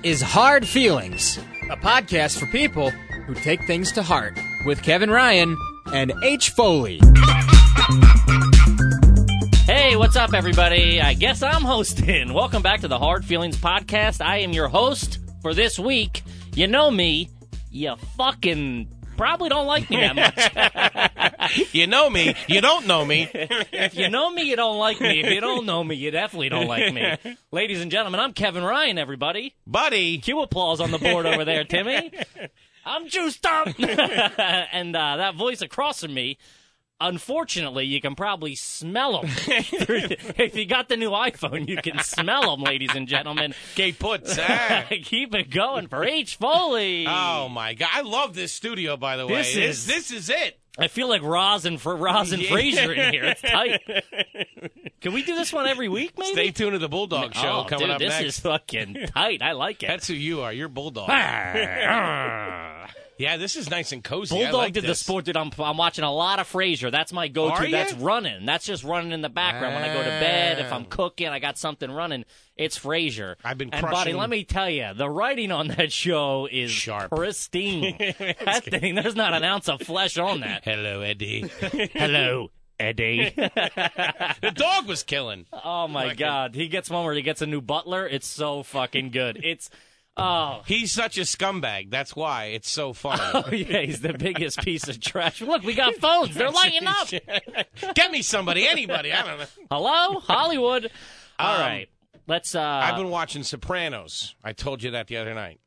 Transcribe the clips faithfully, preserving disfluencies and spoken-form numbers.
is Hard Feelings, a podcast for people who take things to heart, with Kevin Ryan and H. Foley. Hey, what's up, everybody? I guess I'm hosting. Welcome back to the Hard Feelings podcast. I am your host for this week. You know me. You fucking probably don't like me that much. You know me. You don't know me. If you know me, you don't like me. If you don't know me, you definitely don't like me. Ladies and gentlemen, I'm Kevin Ryan, everybody. Buddy. Cue applause on the board over there, Timmy. I'm juiced up. And uh, that voice across from me, unfortunately, you can probably smell them. If you got the new iPhone, you can smell them, ladies and gentlemen. Gay puts. Ah. Keep it going for H. Foley. Oh, my God. I love this studio, by the way. This is- This, this is it. I feel like Rosin for Rosin Yeah. Frazier in here. It's tight. Can we do this one every week, maybe? Stay tuned to the Bulldog Show oh, coming dude, up this next. is fucking tight. I like it. That's who you are. You're Bulldog. Ah. Yeah, this is nice and cozy. I Bulldog like did the this. sport, dude. I'm, I'm watching a lot of Frasier. That's my go-to. Are ya? That's running. That's just running in the background when I go to bed. If I'm Ah. cooking, I got something running. It's Frasier. I've been And, buddy, crushing- let me tell you, the writing on that show is Sharp. pristine. That thing, there's not an ounce of flesh on that. Hello, Eddie. Hello, Eddie. The dog was killing. Oh, my Fucking- God. He gets one where he gets a new butler. It's so fucking good. It's, oh. He's such a scumbag. That's why it's so funny. Oh, yeah, he's the biggest piece of trash. Look, we got phones. They're lighting up. Get me somebody, anybody. I don't know. Hello? Hollywood. All Um, right. Let's, uh, I've been watching Sopranos. I told you that the other night.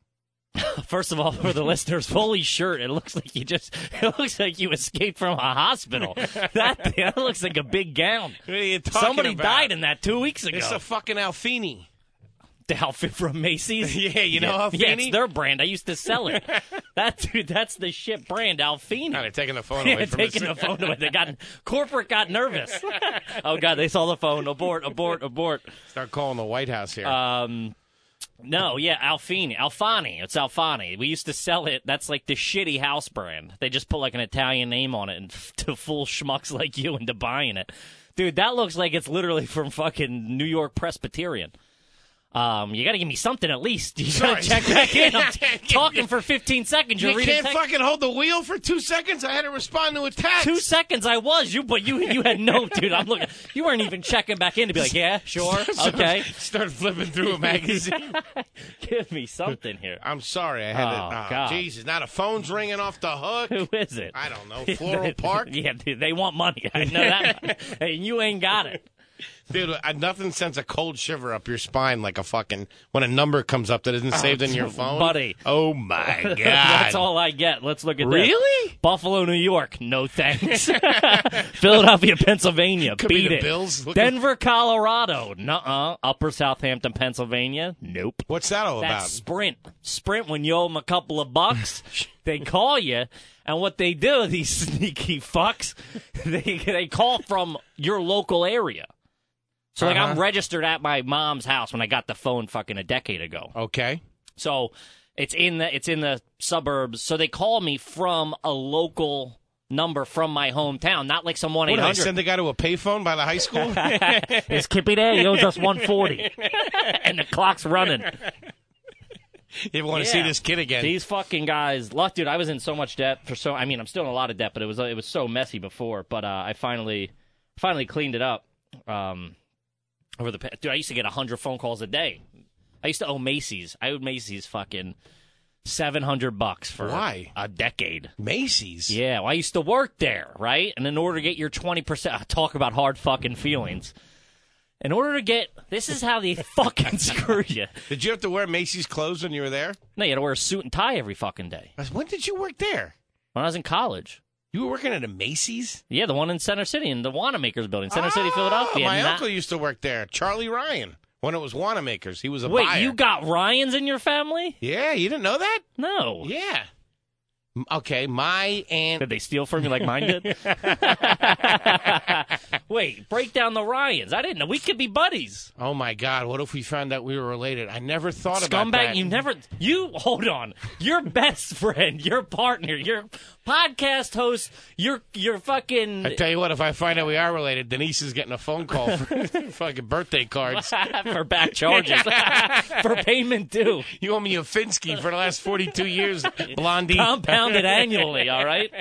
first of all, for the listeners, Foley's shirt, it looks like you just, it looks like you escaped from a hospital. That, that looks like a big gown. What are you talking Somebody about? died in that two weeks ago. It's a fucking Alfini. The outfit from Macy's. Yeah, you know Alfini? Yeah, it's their brand. I used to sell it. That dude, that's the shit brand, Alfini. No, they're taking the phone away Yeah, from taking us. the phone away. They got corporate got nervous. Oh God, they saw the phone. Abort, abort, abort. Start calling the White House here. Um, no, yeah, Alfini, Alfani. It's Alfani. We used to sell it. That's like the shitty house brand. They just put like an Italian name on it, and f- to fool schmucks like you into buying it, dude. That looks like it's literally from fucking New York Presbyterian. Um, you got to give me something at least. You got Sorry. to check back in. I'm t- talking for fifteen seconds. You're you reading can't text. fucking hold the wheel for two seconds? I had to respond to a text. Two seconds I was you, but you you had no, dude. I'm looking. You weren't even checking back in to be like, yeah, sure, okay. Start flipping through a magazine. Give me something here. I'm sorry. I had Oh, to. Oh, God. Jesus. Now the phone's ringing off the hook. Who is it? I don't know. Floral Park? Yeah, dude, they want money. I know that. Hey, you ain't got it. Dude, I, nothing sends a cold shiver up your spine like a fucking, when a number comes up that isn't saved in your phone. Buddy. Oh, my God. That's all I get. Let's look at this. Really? Buffalo, New York. No thanks. Philadelphia, Pennsylvania. Could Beat be the it. Bills looking- Denver, Colorado. Nuh-uh. Upper Southampton, Pennsylvania. Nope. What's that all That's about? Sprint. Sprint, when you owe them a couple of bucks, they call you, and what they do, these sneaky fucks, they they call from your local area. So, like, I'm Uh-huh. registered at my mom's house when I got the phone fucking a decade ago. Okay. So it's in the it's in the suburbs. So they call me from a local number from my hometown, not like some one eight What, did I hundred. send the guy to a payphone by the high school? Is Kippy there? He owes us one forty, and the clock's running. You ever want to Yeah. see this kid again? These fucking guys, luck, dude. I was in so much debt for so. I mean, I'm still in a lot of debt, but it was it was so messy before. But uh, I finally finally cleaned it up. Um, over the pa- dude, I used to get a hundred phone calls a day. I used to owe Macy's. I owed Macy's fucking seven hundred bucks for Why? a decade. Macy's? Yeah, well, I used to work there, right? And in order to get your twenty percent, talk about hard fucking feelings. In order to get, this is how they fucking screw you. Did you have to wear Macy's clothes when you were there? No, you had to wear a suit and tie every fucking day. When did you work there? When I was in college. You were working at a Macy's? Yeah, the one in Center City, in the Wanamaker's building. Center City, Ah, Philadelphia. My Not- uncle used to work there, Charlie Ryan, when it was Wanamaker's. He was a Wait, buyer. you got Ryans in your family? Yeah, you didn't know that? No. Yeah. Okay, my aunt. Did they steal from you like mine did? Wait, break down the Ryans. I didn't know. We could be buddies. Oh, my God. What if we found out we were related? I never thought Scumbag, about that. you never. You, hold on. Your best friend, your partner, your podcast host, your your fucking. I tell you what, if I find out we are related, Denise is getting a phone call for fucking birthday cards. For back charges. For payment due. You owe me a Finsky for the last forty-two years, Blondie. Compounded annually, all right?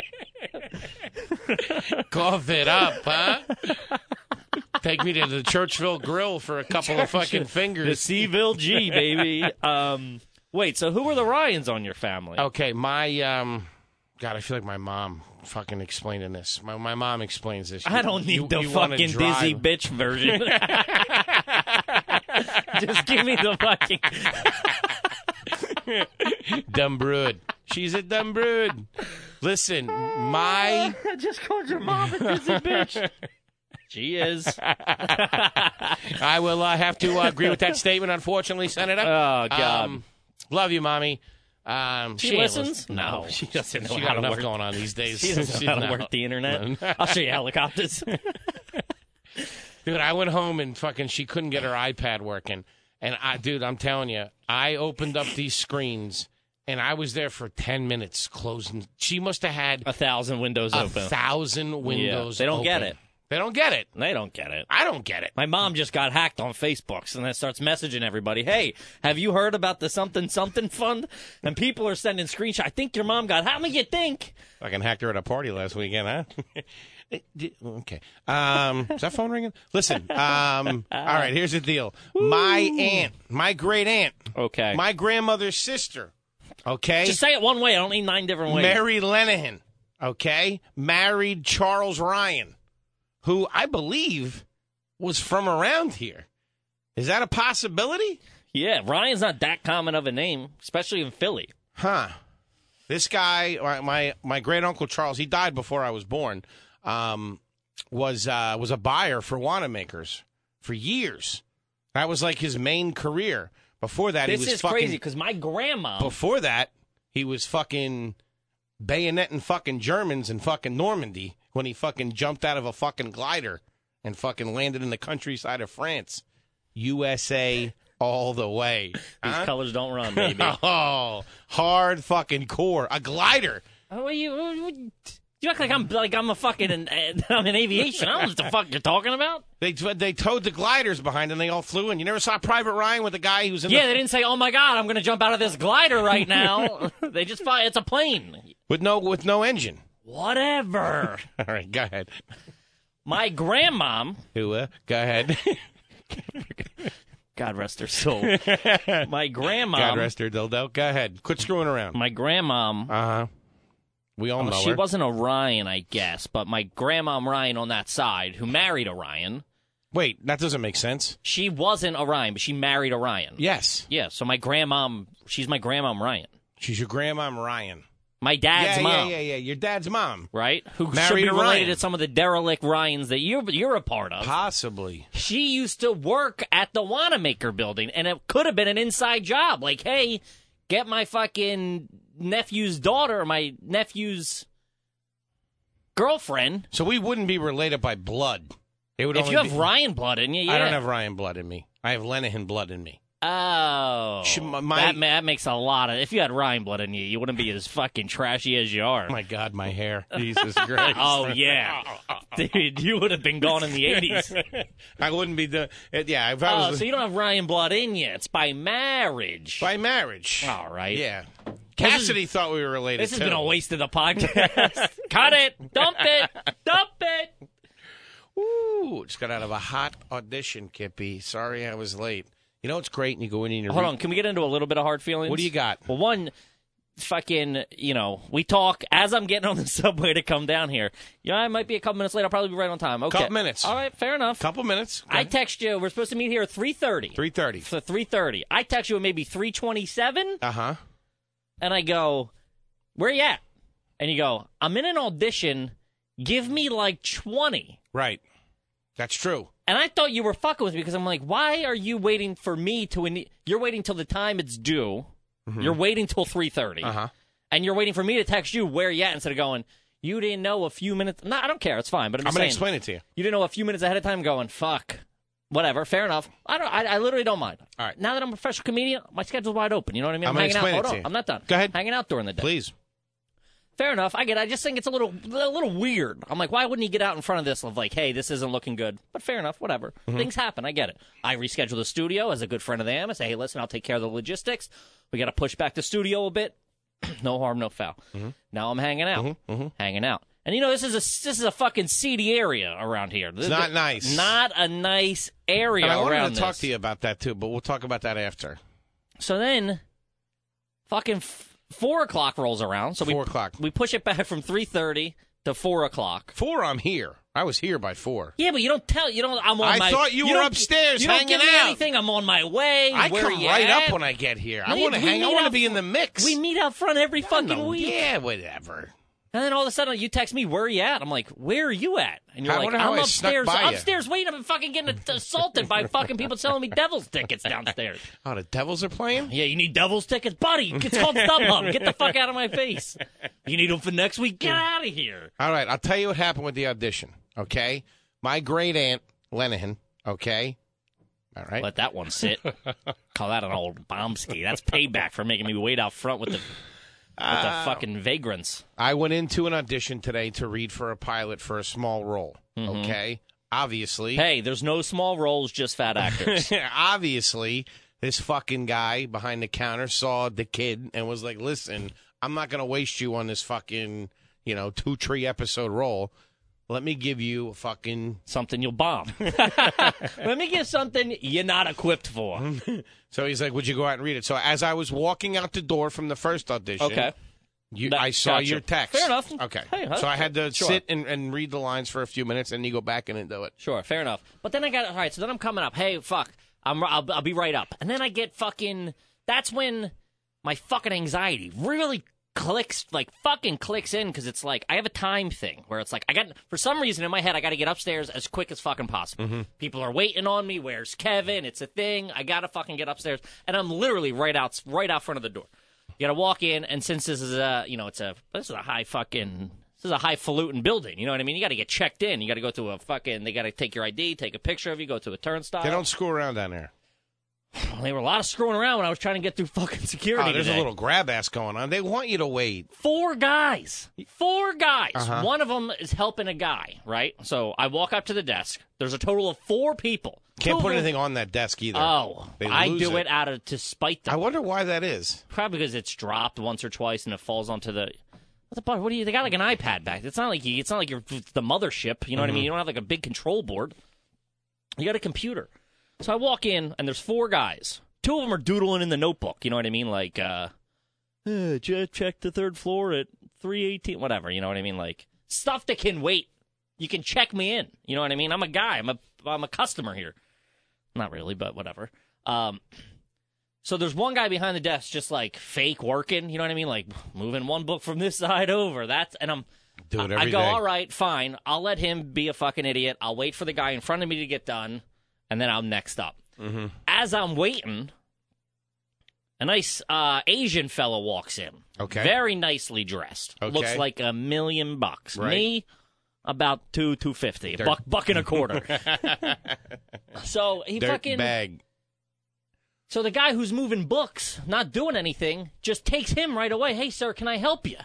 Cough it up, huh? Take me to the Churchville Grill for a couple of fucking The fingers. Seville G, baby. Um, wait, so who were the Ryans on your family? Okay, my, um, God, I feel like my mom fucking explaining this. My my mom explains this. I don't need You- the you wanna fucking drive- dizzy bitch version. Just give me the fucking. Dumb brood. She's a dumb brood. Listen, my... I just called your mom a dizzy bitch. She is. I will uh, have to uh, agree with that statement, unfortunately, Senator. Oh, God. Um, love you, Mommy. Um, She ain't listens? listen- No, she doesn't know She how got to enough work. going on these days. She doesn't know how to No. work the internet. I'll show you helicopters. Dude, I went home and fucking she couldn't get her iPad working. And, I, dude, I'm telling you, I opened up these screens, and I was there for ten minutes closing. She must have had A thousand windows a open. thousand windows they don't get open. it. They don't get it. They don't get it. I don't get it. My mom just got hacked on Facebook, and then starts messaging everybody, hey, have you heard about the something something fund? And people are sending screenshots. I think your mom got, how many you think? Fucking hacked her at a party last weekend, huh? Okay. Um, is that phone ringing? Listen. Um, all right, here's the deal. My aunt, my great aunt, Okay. my grandmother's sister, okay? Just say it one way. I don't need nine different ways. Mary Lenehan, okay, married Charles Ryan, who I believe was from around here. Is that a possibility? Yeah, Ryan's not that common of a name, especially in Philly. Huh. This guy, or my my great uncle Charles, he died before I was born. Um, was uh, was a buyer for Wanamaker's for years. That was like his main career. Before that, This he was is fucking. crazy because my grandma. Before that, he was fucking bayoneting fucking Germans in fucking Normandy when he fucking jumped out of a fucking glider and fucking landed in the countryside of France. U S A all the way. These Huh? colors don't run, baby. Oh, hard fucking core. A glider. Oh, you, you act like I'm like I'm a fucking I'm in aviation. I don't know what the fuck you're talking about. They they towed the gliders behind and they all flew in. You never saw Private Ryan with the guy who was in Yeah, the... they didn't say, "Oh my God, I'm going to jump out of this glider right now." They just thought it's a plane. with no with no engine. Whatever. All right, go ahead. My grandmom, Who? Uh, go ahead. God rest her soul. My grandmom, God rest her dildo. Go ahead. Quit screwing around. my grandmom. Uh huh. We all know She her. wasn't a Ryan, I guess, but my grandmom Ryan on that side, who married a Ryan, Wait, that doesn't make sense. she wasn't a Ryan, but she married a Ryan. Yes, Yeah, so my grandmom, she's my grandmom Ryan. she's your grandma Ryan. My dad's yeah, mom. yeah, yeah, yeah. Your dad's mom. Right? Who should Married be a related Ryan. to some of the derelict Ryans that you're, you're a part of. Possibly. She used to work at the Wanamaker building, and it could have been an inside job. Like, hey, get my fucking nephew's daughter, my nephew's girlfriend. So we wouldn't be related by blood. It would If only you have be- Ryan blood in you, yeah. I don't have Ryan blood in me. I have Lenehan blood in me. Oh. Should my- my- that, ma- that makes a lot of... If you had Ryan blood in you, you wouldn't be as fucking trashy as you are. Oh my God, my hair. Jesus Christ. Oh, yeah. Dude, you would have been gone in the eighties. I wouldn't be the. it- Yeah, if I Oh, was so you don't have Ryan blood in you. It's by marriage. by marriage. All right. Yeah. Cassidy thought we were related. This has too. been a waste of the podcast. Cut it. Dump it. Dump it. Ooh, just got out of a hot audition, Kippy. Sorry I was late. You know it's great, and you go in and you Hold read- on. Can we get into a little bit of hard feelings? What do you got? Well, one, fucking, you know, we talk as I'm getting on the subway to come down here. Yeah, I might be a couple minutes late. I'll probably be right on time. Okay. Couple minutes. All right. Fair enough. Couple minutes. I text you. We're supposed to meet here at three thirty. Three thirty. For three thirty. I text you at maybe three twenty-seven, Uh huh. and I go, where you at? And you go, I'm in an audition. Give me like twenty. Right. That's true. And I thought you were fucking with me because I'm like, why are you waiting for me to? In- You're waiting till the time it's due. You're waiting till three thirty. Uh huh. and you're waiting for me to text you where you at instead of going, you didn't know a few minutes. No, I don't care. It's fine. But I'm, I'm just going to saying, explain it to you. You didn't know a few minutes ahead of time going, fuck. Whatever, fair enough. I don't. I, I literally don't mind. All right. Now that I'm a professional comedian, my schedule's wide open. You know what I mean? I'm, I'm going to hanging explain out. it Hold to on, you. I'm not done. Go ahead. Hanging out during the day. Please. Fair enough. I get it. I just think it's a little, a little weird. I'm like, why wouldn't he get out in front of this of like, hey, this isn't looking good? But fair enough. Whatever. Mm-hmm. Things happen. I get it. I reschedule the studio as a good friend of them. I say, hey, listen, I'll take care of the logistics. We got to push back the studio a bit. No harm, no foul. Mm-hmm. Now I'm hanging out, Mm-hmm. Mm-hmm. hanging out. And you know, this is a this is a fucking seedy area around here. It's not nice. Not a nice area And I around wanted to talk this. to you about that, too, but we'll talk about that after. So then, fucking f- four o'clock rolls around. So Four we, o'clock. We push it back from three thirty to four o'clock. Four, I'm here. I was here by four. Yeah, but you don't tell. You don't. I'm on I my. thought you were don't- upstairs you don't hanging give me out. anything. I'm on my way. I Where come you right at? up when I get here. I We- want to we hang. I meet want to out- be in the mix. We meet out front every I fucking know. week. Yeah, whatever. And then all of a sudden you text me, where are you at? I'm like, where are you at? And you're I like, wonder how I'm I snuck upstairs. by you. Upstairs waiting. I'm fucking getting assaulted by fucking people selling me Devils tickets downstairs. Oh, the Devils are playing? Yeah, you need Devils tickets? Buddy, it's called StubHub. Get the fuck out of my face. You need them for next week? Get out of here. All right, I'll tell you what happened with the audition, okay? My great aunt, Lenihan, okay? All right. Let that one sit. Call that an old bombski. That's payback for making me wait out front with the with the fucking vagrants. I went into an audition today to read for a pilot for a small role, Mm-hmm. okay? Obviously. Hey, there's no small roles, just fat actors. Obviously, this fucking guy behind the counter saw the kid and was like, listen, I'm not going to waste you on this fucking, you know, two tree episode role. Let me give you a fucking... Something you'll bomb. Let me give something you're not equipped for. So he's like, would you go out and read it? So as I was walking out the door from the first audition, Okay. you, That- I saw gotcha. your text. Fair enough. Okay. Hey, huh? so I had to Sure. sit and, and read the lines for a few minutes, and you go back in and do it. Sure, fair enough. But then I got all right. So then I'm coming up. Hey, fuck, I'm I'll, I'll be right up. And then I get fucking. That's when my fucking anxiety really clicks, like fucking clicks in, because it's like I have a time thing where it's like I got for some reason in my head I got to get upstairs as quick as fucking possible. Mm-hmm. People are waiting on me. Where's Kevin? It's a thing. I gotta fucking get upstairs, and I'm literally right out right out front of the door. You gotta walk in, and since this is a you know it's a this is a high fucking. This is a highfalutin building, you know what I mean? You got to get checked in. You got to go to a fucking. They got to take your I D, take a picture of you, go to a turnstile. They don't screw around down there. Well, there were a lot of screwing around when I was trying to get through fucking security. Oh, there's today. a little grab ass going on. They want you to wait. Four guys. Four guys. Uh-huh. One of them is helping a guy, right? So I walk up to the desk. There's a total of four people. Can't Two put of them- anything on that desk either. Oh, They I lose do it. it out of to spite them. I wonder why that is. Probably because it's dropped once or twice and it falls onto the. What the fuck? What do you? They got like an iPad back. It's not like you. It's not like you're the mothership. You know what I mean? You don't have like a big control board. You got a computer. So I walk in and there's four guys. Two of them are doodling in the notebook. You know what I mean? Like, uh, eh, just check the third floor at three eighteen. Whatever. You know what I mean? Like stuff that can wait. You can check me in. You know what I mean? I'm a guy. I'm a I'm a customer here. Not really, but whatever. Um. So there's one guy behind the desk just like fake working, you know what I mean? Like moving one book from this side over. That's and I'm Do it I, every I go, day. all right, fine. I'll let him be a fucking idiot. I'll wait for the guy in front of me to get done, and then I'm next up. Mm-hmm. As I'm waiting, a nice uh, Asian fellow walks in. Okay. Very nicely dressed. Okay. Looks like a million bucks. Right. Me, about two, two fifty. A Dirt. buck, buck and a quarter. So he Dirt fucking. bag. So the guy who's moving books, not doing anything, just takes him right away. Hey, sir, can I help you?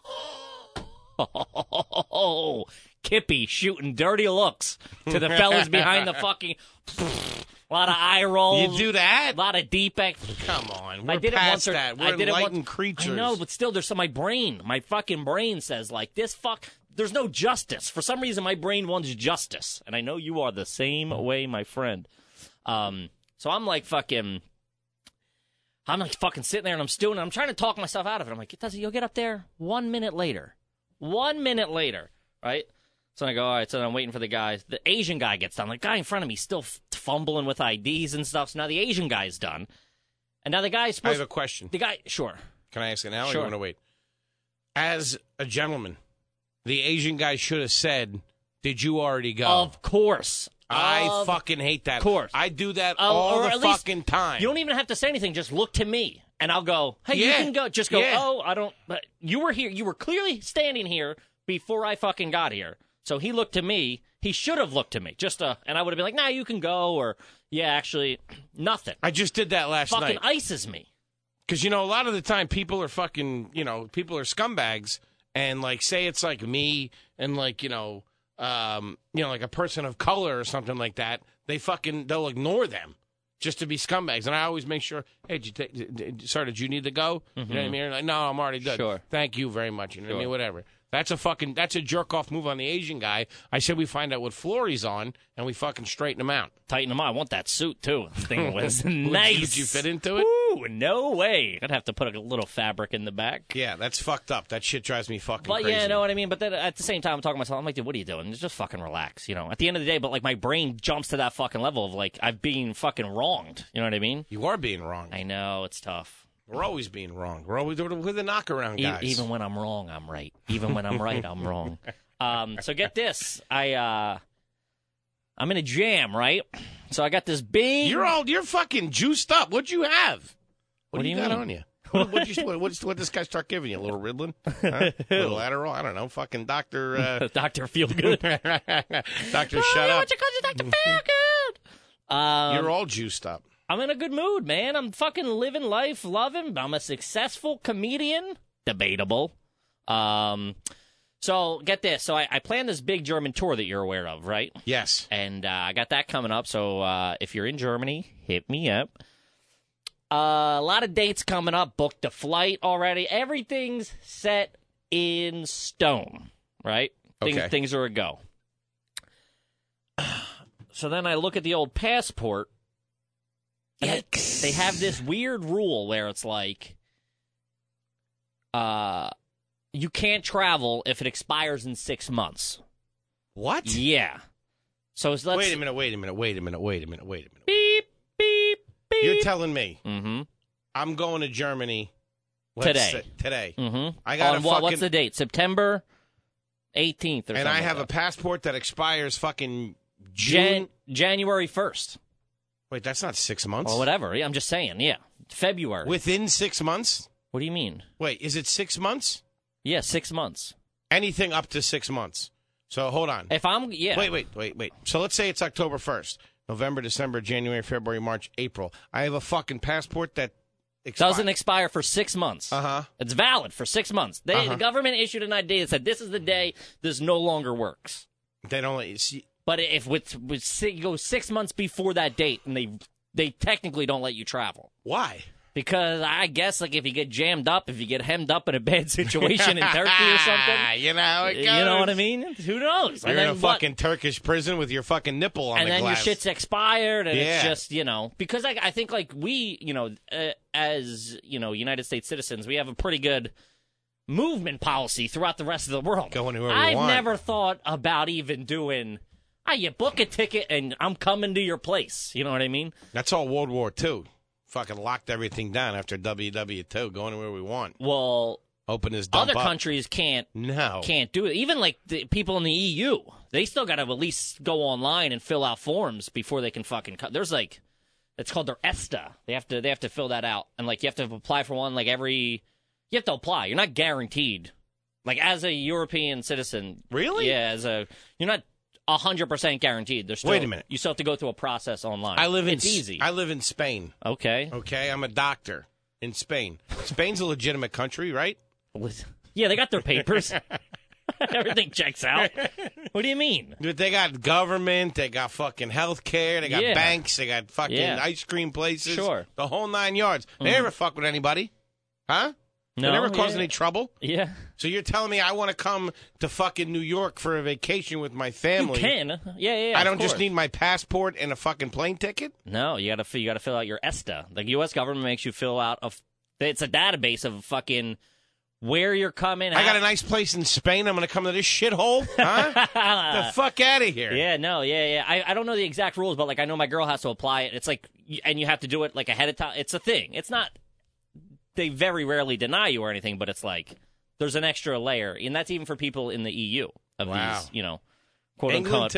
Oh, Kippy shooting dirty looks to the fellas behind the fucking. A lot of eye rolls. You do that? A lot of deep. Ex- Come on. We're I did past it once or that. We're I did it enlightened once, creatures. I know, but still, there's some. My brain, my fucking brain says like this. Fuck. There's no justice. For some reason, my brain wants justice, and I know you are the same way, my friend. Um. So I'm like fucking. I'm like fucking sitting there and I'm stewing and I'm trying to talk myself out of it. I'm like, does you'll get up there one minute later. One minute later, right? So I go, all right, so I'm waiting for the guy. The Asian guy gets done. The guy in front of me still f- fumbling with I Ds and stuff. So now the Asian guy's done. And now the guy's I supposed have a question. The guy, sure. Can I ask it now or Sure. you want to wait? As a gentleman, the Asian guy should have said, did you already go? Of course. I Of fucking hate that. course. I do that Uh, all or the at least fucking time. You don't even have to say anything. Just look to me. and I'll go, hey, Yeah. you can go. Just go, Yeah. oh, I don't. But you were here. You were clearly standing here before I fucking got here. So he looked to me. He should have looked to me. Just uh, and I would have been like, nah, you can go. Or, yeah, actually, nothing. I just did that last fucking night. ices me. Because, you know, a lot of the time people are fucking, you know, people are scumbags. And, like, say it's like me and, like, you know, um, you know, like a person of color or something like that. They fucking, they'll ignore them just to be scumbags. And I always make sure, hey, did you take, did, did, sorry, did you need to go? Mm-hmm. You know what I mean? Like, no, I'm already good. Sure. Thank you very much. You know what I Sure. mean? Whatever. That's a fucking, that's a jerk-off move on the Asian guy. I said we find out what floor he's on, and we fucking straighten him out. Tighten them up. I want that suit, too. This thing was Would- nice. Would you fit into it? Ooh, no way. I'd have to put a little fabric in the back. Yeah, that's fucked up. That shit drives me fucking But crazy. yeah, know what I mean? But then at the same time, I'm talking to myself, I'm like, dude, what are you doing? Just fucking relax, you know? At the end of the day, but like my brain jumps to that fucking level of like, I've been fucking wronged. You know what I mean? You are being wrong. I know, it's tough. We're always being wrong. We're always we're the knockaround E- guys. even when I'm wrong, I'm right. Even when I'm right, I'm wrong. Um, so get this. I, uh, I'm in a jam, right? So I got this big... You're all you're fucking juiced up. What'd you have? What, What do do you, you got mean? on you? What what you what what's, what this guy start giving you? A little Ritalin? Huh? A little Adderall? I don't know. Fucking doctor. Uh, Doctor Feelgood. doctor, Oh, shut yeah, up. what you call you, Doctor Feelgood? Um, You're all juiced up. I'm in a good mood, man. I'm fucking living life, loving. I'm a successful comedian. Debatable. Um, so get this. So I, I planned this big German tour that you're aware of, right? Yes. And uh, I got that coming up. So uh, if you're in Germany, hit me up. Uh, a lot of dates coming up. Booked a flight already. Everything's set in stone, right? Things, Okay. Things are a go. So then I look at the old passport. Yikes. They have this weird rule where it's like, uh, you can't travel if it expires in six months. What? Yeah. So let's Wait a minute. Wait a minute. Wait a minute. Wait a minute. Wait a minute. beep beep beep. You're telling me mm-hmm. I'm going to Germany let's Today. say- today. Mm-hmm. I got On a what, fucking what's the date? September eighteenth or and something. I have like a passport that expires fucking that. June. Jan- January first Wait, that's not six months. or whatever. Yeah, I'm just saying. Yeah, February. Within six months? What do you mean? Wait, is it six months? Yeah, six months. Anything up to six months. So hold on. If I'm yeah. Wait, wait, wait, wait. So let's say it's October first. November, December, January, February, March, April. I have a fucking passport that expires. Doesn't expire for six months. Uh-huh. It's valid for six months. They, Uh-huh. The government issued an I D that said this is the day this no longer works. They don't let you see. But if with, with si- you go six months before that date, and they they technically don't let you travel Why? because I guess like if you get jammed up, if you get hemmed up in a bad situation in Turkey or something, You know how it you goes. know what I mean? Who knows? You're and in then a what- fucking Turkish prison with your fucking nipple on and the then glass. your shit's expired, and Yeah. it's just you know because I, I think like we you know uh, as you know United States citizens we have a pretty good movement policy throughout the rest of the world. Go anywhere we I've want. never thought about even doing. Ah, you book a ticket and I'm coming to your place. You know what I mean? That's all World War Two. Fucking locked everything down after W W two. Go anywhere we want. Well, Open his dump other up. countries can't No. can't do it. Even like the people in the E U, they still got to at least go online and fill out forms before they can fucking cut. There's like, it's called their ESTA. They have to they have to fill that out, and like you have to apply for one like every. You have to apply. You're not guaranteed. Like as a European citizen, Really? Yeah, as a you're not a hundred percent guaranteed. There's still, Wait a minute. You still have to go through a process online. I live in It's easy. I live in Spain. okay. Okay, I'm a doctor in Spain. Spain's a legitimate country, right? Yeah, they got their papers. Everything checks out. What do you mean? Dude, they got government, they got fucking health care, they got Yeah. banks, they got fucking Yeah. ice cream places. Sure. The whole nine yards. They never fuck with anybody. Huh? No, they never cause yeah. any trouble. Yeah. So you're telling me I want to come to fucking New York for a vacation with my family? You can. Yeah, yeah, yeah. I of don't just course. need my passport and a fucking plane ticket? No, you gotta you gotta fill out your ESTA. The U S government makes you fill out a. It's a database of fucking where you're coming. I got a nice place in Spain. I'm going to come to this shithole? Huh? the fuck out of here. Yeah, no, yeah, yeah. I, I don't know the exact rules, but like I know my girl has to apply it. It's like, and you have to do it like ahead of time. It's a thing. It's not. They very rarely deny you or anything, but it's like there's an extra layer, and that's even for people in the E U of Wow. these, you know, quote England unquote, too?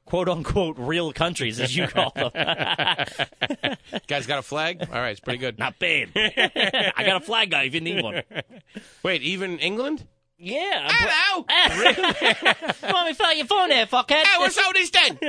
quote-unquote real countries, as you call them. Guys got a flag? All right, it's pretty good. Not bad. I got a flag guy if you need one. Wait, even England? Yeah. Hello! Come on, me fill out your phone there, fuckhead. Hey, what's all this then?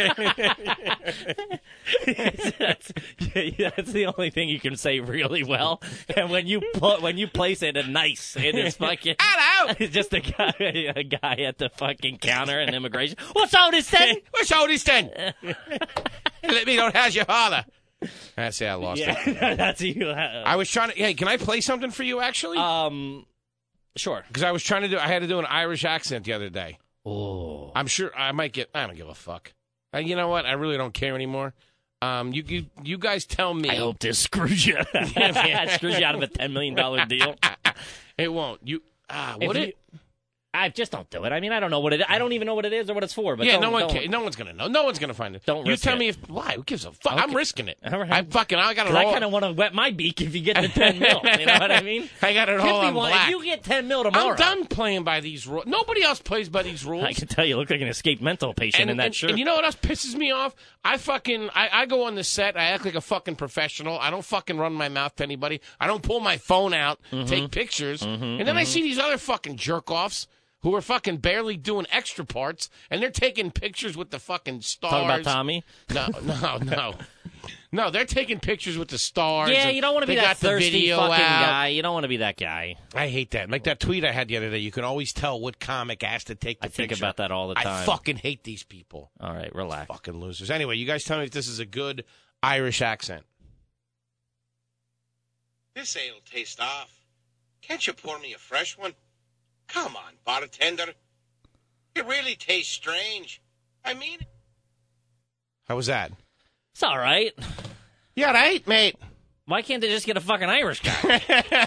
that's, yeah, that's the only thing you can say really well. And when you put when you place it a nice, it is fucking. Hello! It's just a guy, a guy at the fucking counter in immigration. What's all this then? What's all this then? Let me know how's your father. That's it, I lost Yeah, it. that's you. I was trying to. Hey, can I play something for you? Actually, Um, sure. because I was trying to do. I had to do an Irish accent the other day. Oh, I'm sure I might get. I don't give a fuck. Uh, you know what? I really don't care anymore. Um, you you you guys tell me. I hope this screws you. Screws you out of a ten million dollar deal. It won't. You. Ah, If would you- it? I just don't do it. I mean, I don't know what it is. I don't even know what it is or what it's for. But Yeah, don't, no one don't, cares. No one's gonna know. No one's gonna find it. Don't You risk tell it. me if why? Who gives a fuck? I'm Okay. risking it. All right. I fucking. I got it 'Cause I all. kind of want to wet my beak if you get the ten mil. You know what I mean? I got it fifty all on one black. If you get ten mil tomorrow, I'm done playing by these rules. Nobody else plays by these rules. I can tell you look like an escaped mental patient and, in that and, shirt. and you know what else pisses me off? I fucking I, I go on the set. I act like a fucking professional. I don't fucking run my mouth to anybody. I don't pull my phone out, Mm-hmm. take pictures, and then I see these other fucking jerk offs who are fucking barely doing extra parts, and they're taking pictures with the fucking stars. Talking about Tommy? No, no, no. No, they're taking pictures with the stars. Yeah, and you don't want to be they that got the thirsty video fucking out. guy. You don't want to be that guy. I hate that. Like that tweet I had the other day. You can always tell what comic has to take the I think picture. about that all the I time. fucking hate these people. All right, relax. Fucking losers. Anyway, you guys tell me if this is a good Irish accent. This ale'll taste off. Can't you pour me a fresh one? Come on, bartender. It really tastes strange. I mean it. How was that? It's all right. Yeah, right, mate. Why can't they just get a fucking Irish guy?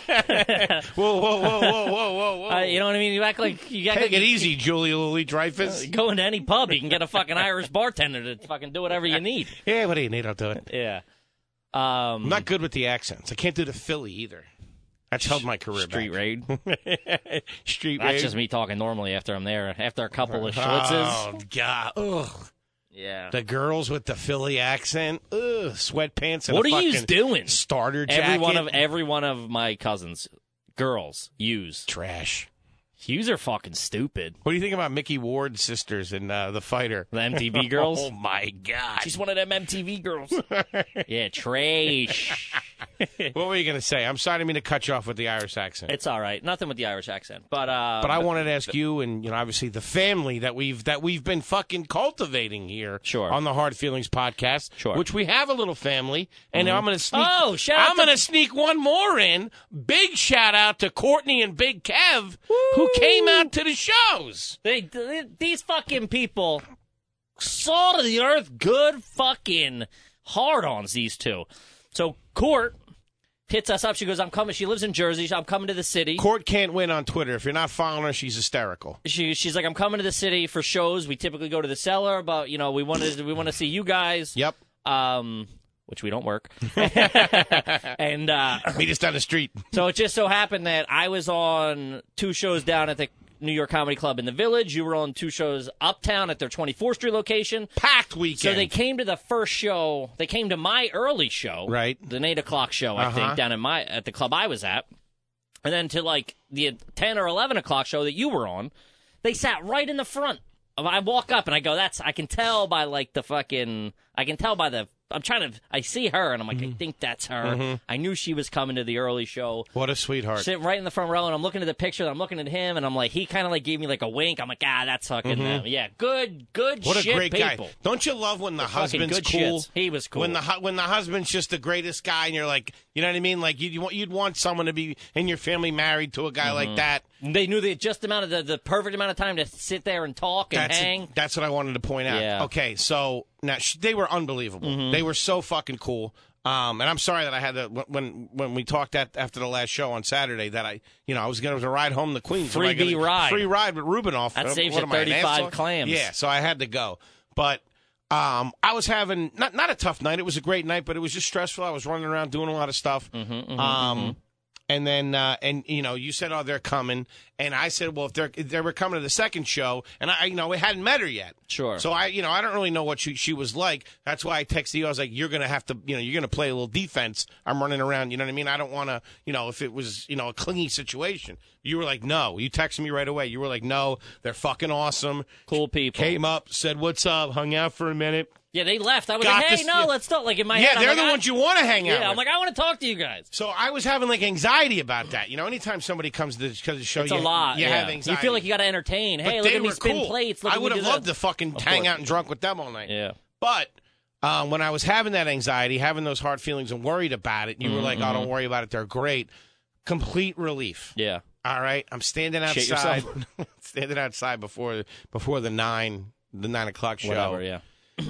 Whoa, whoa, whoa, whoa, whoa, whoa, whoa. Uh, you know what I mean? You act like you act Take like it easy, Julia Louis-Dreyfus. go into any pub, you can get a fucking Irish bartender to fucking do whatever you need. Yeah, what do you need? I'll do it. Yeah. Um, I'm not good with the accents. I can't do the Philly either. That's held my career Street back. raid. Street That's raid. just me talking normally after I'm there. After a couple of schlitzes. Oh, God. Ugh. Yeah. The girls with the Philly accent. Ugh. Sweatpants and What a are you fucking doing? starter jacket. Every one of every one of my cousins, girls, use. Trash. Hughes are fucking stupid. What do you think about Mickey Ward's sisters in uh, The Fighter? The M T V girls. Oh, my God. She's one of them M T V girls. Yeah, trash. What were you going to say? I'm sorry, I didn't mean to cut you off with the Irish accent. It's all right. Nothing with the Irish accent, but uh, But I wanted to ask you, and you know, obviously the family that we've that we've been fucking cultivating here, Sure. on the Hard Feelings podcast, Sure. which we have a little family, and I'm going to sneak. Oh, shout out I'm to- going to sneak one more in. Big shout out to Courtney and Big Kev, who came out to the shows. They, they these fucking people, salt of the earth, good fucking hard-ons. These two. So Court hits us up. She goes, "I'm coming." She lives in Jersey. I'm coming to the city. Court can't win on Twitter. If you're not following her, she's hysterical. She, she's like, "I'm coming to the city for shows. We typically go to the Cellar, but you know, we wanted we want to see you guys." Yep. Um, which we don't work. and uh, Meet us down the street. so it just so happened that I was on two shows down at the New York Comedy Club in the Village. You were on two shows uptown at their twenty-fourth Street location. Packed weekend. So they came to the first show. They came to my early show, Right. The eight o'clock show, I Uh-huh. think, down at my at the club I was at, and then to like the ten or eleven o'clock show that you were on. They sat right in the front. I walk up and I go, "That's." I can tell by like the fucking. I can tell by the. I'm trying to. I see her and I'm like, Mm-hmm. I think that's her. I knew she was coming to the early show. What a sweetheart. Sitting right in the front row, and I'm looking at the picture, and I'm looking at him, and I'm like, he kind of like gave me like a wink. I'm like, ah, that's fucking them. Yeah, good, good What a shit, great people. guy! Don't you love when the Fucking husband's good cool? shits. He was cool. When the hu- when the husband's just the greatest guy, and you're like, you know what I mean? Like you, you want you'd want someone to be in your family married to a guy like that. They knew the just amount of the, the perfect amount of time to sit there and talk and That's hang. that's what I wanted to point out. Yeah. Okay, so now sh- they were unbelievable. They were so fucking cool. Um, and I'm sorry that I had to when when we talked at, after the last show on Saturday that I you know I was going to ride home to Queens. Free Am I gonna- B ride. free ride with Rubinoff. That Uh, saves what you am I, an thirty-five asshole? clams. Yeah, so I had to go, but. Um, I was having not not a tough night. It was a great night, but it was just stressful. I was running around doing a lot of stuff. Mm-hmm, um, And then, uh, and you know, you said, "Oh, they're coming," and I said, "Well, if they're if they were coming to the second show," and I, you know, we hadn't met her yet. Sure. So I, you know, I don't really know what she she was like. That's why I texted you. I was like, "You're gonna have to, you know, you're gonna play a little defense. I'm running around. You know what I mean? I don't want to, you know, if it was, you know, a clingy situation." You were like, "No." You texted me right away. You were like, "No, they're fucking awesome. Cool people." Came up, said, "What's up?" Hung out for a minute. Yeah, they left. I was Got like, hey, this- no, yeah. let's talk. Like in my Yeah, head, I'm they're like, the I- ones you want to hang out Yeah, I'm with. like, I want to talk to you guys. So I was having like anxiety about that. You know, anytime somebody comes to the, to the show, It's you, a lot. you yeah. have anxiety. You feel like you got to entertain. But Hey, they look at me were spin cool. plates. Look I at would me have do loved this. to fucking Of hang course. out and drunk with them all night. Yeah. But um, when I was having that anxiety, having those hard feelings and worried about it, you were like, "Oh, don't worry about it. They're great." Complete relief. Yeah. All right, I'm standing Shit outside, yourself. standing outside before before the nine the nine o'clock show. Whatever. Yeah.